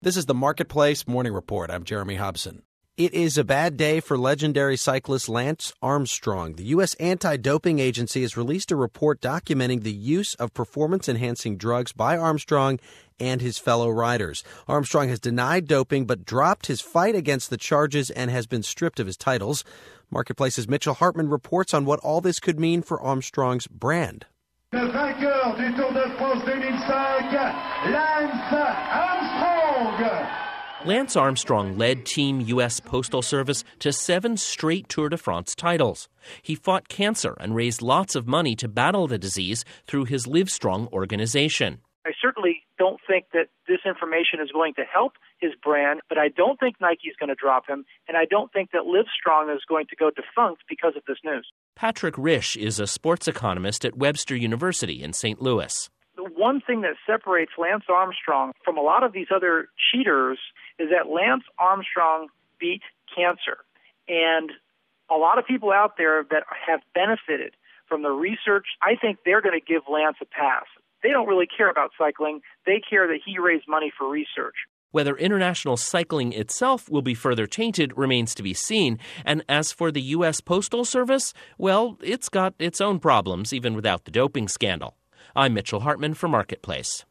This is the Marketplace Morning Report. I'm Jeremy Hobson. It is a bad day for legendary cyclist Lance Armstrong. The U.S. Anti-Doping Agency has released a report documenting the use of performance-enhancing drugs by Armstrong and his fellow riders. Armstrong has denied doping but dropped his fight against the charges and has been stripped of his titles. Marketplace's Mitchell Hartman reports on what all this could mean for Armstrong's brand. Le vainqueur du Tour de France 2005, Lance Armstrong. Lance Armstrong led Team U.S. Postal Service to 7 straight Tour de France titles. He fought cancer and raised lots of money to battle the disease through his Livestrong organization. I certainly don't think that this information is going to help his brand, but I don't think Nike's going to drop him, and I don't think that Livestrong is going to go defunct because of this news. Patrick Risch is a sports economist at Webster University in St. Louis. The one thing that separates Lance Armstrong from a lot of these other cheaters is that Lance Armstrong beat cancer. And a lot of people out there that have benefited from the research, I think they're going to give Lance a pass. They don't really care about cycling. They care that he raised money for research. Whether international cycling itself will be further tainted remains to be seen. And as for the U.S. Postal Service, well, it's got its own problems even without the doping scandal. I'm Mitchell Hartman for Marketplace.